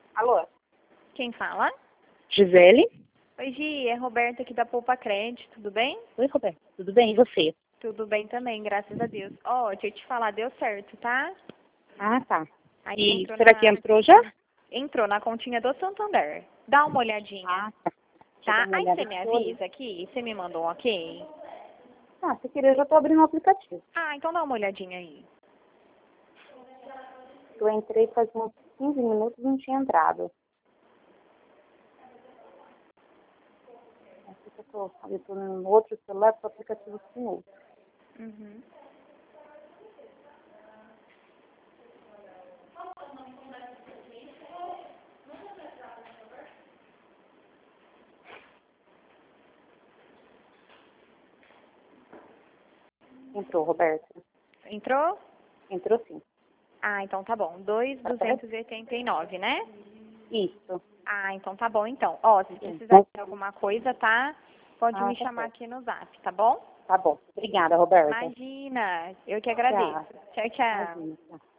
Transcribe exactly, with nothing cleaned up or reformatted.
Alô? Quem fala? Gisele? Oi, Gi, é Roberta aqui da Poupa Crédito, tudo bem? Oi, Roberto. Tudo bem? E você? Tudo bem também, graças a Deus. Ó, deixa eu te falar, deu certo, tá? Ah, tá. Aí E entrou será na... que entrou já? Entrou na continha do Santander. Dá uma olhadinha, Ah, tá. Deixa eu tá? dar uma Aí olhada você me aqui. Olha. avisa aqui, você me mandou um ok? Ah, se querer, eu já tô abrindo o aplicativo. Ah, então dá uma olhadinha aí. Eu entrei faz uns quinze minutos e não tinha entrado. Aqui que eu tô, eu tô no outro celular com o aplicativo com outro. Uhum. Entrou, Roberto. Entrou? Entrou sim. Ah, então tá bom. dois mil Tá certo? duzentos e oitenta e nove, né? Isso. Ah, então tá bom então. Ó, se Sim. precisar de alguma coisa, tá? Pode Ah, me tá chamar certo. aqui no Zap, tá bom? Tá bom. Obrigada, Roberta. Imagina, eu que agradeço. Tchau. Tchau, tchau. Imagina. Tchau.